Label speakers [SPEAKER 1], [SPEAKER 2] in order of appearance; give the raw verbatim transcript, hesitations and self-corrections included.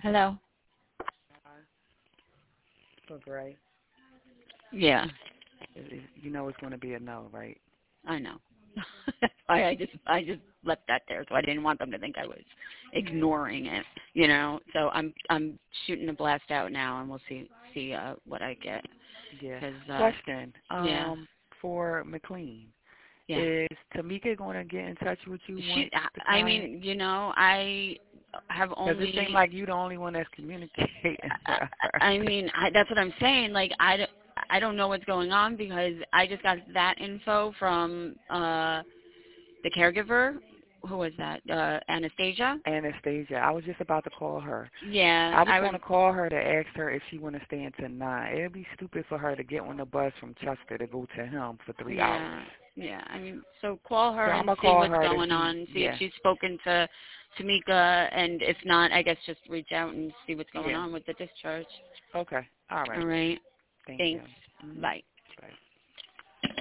[SPEAKER 1] Hello?
[SPEAKER 2] For Gray.
[SPEAKER 1] Yeah,
[SPEAKER 2] It, it, you know it's going to be a no, right?
[SPEAKER 1] I know. I, I just I just left that there, so I didn't want them to think I was ignoring it, you know. So I'm I'm shooting a blast out now, and we'll see see uh, what I get.
[SPEAKER 2] Yeah.
[SPEAKER 1] Cause, uh,
[SPEAKER 2] Question.
[SPEAKER 1] yeah,
[SPEAKER 2] Um, for McLean,
[SPEAKER 1] yeah.
[SPEAKER 2] is Tamika going to get in touch with you
[SPEAKER 1] She,
[SPEAKER 2] once the
[SPEAKER 1] I
[SPEAKER 2] client?
[SPEAKER 1] mean, you know, I have
[SPEAKER 2] Because it seems
[SPEAKER 1] only.
[SPEAKER 2] like you the only one that's communicating
[SPEAKER 1] I,
[SPEAKER 2] with her.
[SPEAKER 1] I mean, I, that's what I'm saying. Like, I, d- I don't know what's going on because I just got that info from uh the caregiver. Who was that? Uh, Anastasia.
[SPEAKER 2] Anastasia. I was just about to call her.
[SPEAKER 1] Yeah,
[SPEAKER 2] I was
[SPEAKER 1] I
[SPEAKER 2] going
[SPEAKER 1] was.
[SPEAKER 2] to call her to ask her if she want to stay until nine. It'd be stupid for her to get on the bus from Chester to go to him for three hours.
[SPEAKER 1] Yeah, yeah. I mean, so call
[SPEAKER 2] So
[SPEAKER 1] her
[SPEAKER 2] I'm
[SPEAKER 1] and
[SPEAKER 2] gonna
[SPEAKER 1] see
[SPEAKER 2] call
[SPEAKER 1] what's
[SPEAKER 2] her to
[SPEAKER 1] going
[SPEAKER 2] see.
[SPEAKER 1] on. See if
[SPEAKER 2] Yeah,
[SPEAKER 1] she's spoken to Tamika, and if not, I guess just reach out and see what's going
[SPEAKER 2] yeah.
[SPEAKER 1] on with the discharge.
[SPEAKER 2] Okay. All
[SPEAKER 1] All
[SPEAKER 2] right.
[SPEAKER 1] right.
[SPEAKER 2] Thank you.
[SPEAKER 1] Thanks.
[SPEAKER 2] Mm-hmm.
[SPEAKER 1] Bye.
[SPEAKER 2] Bye.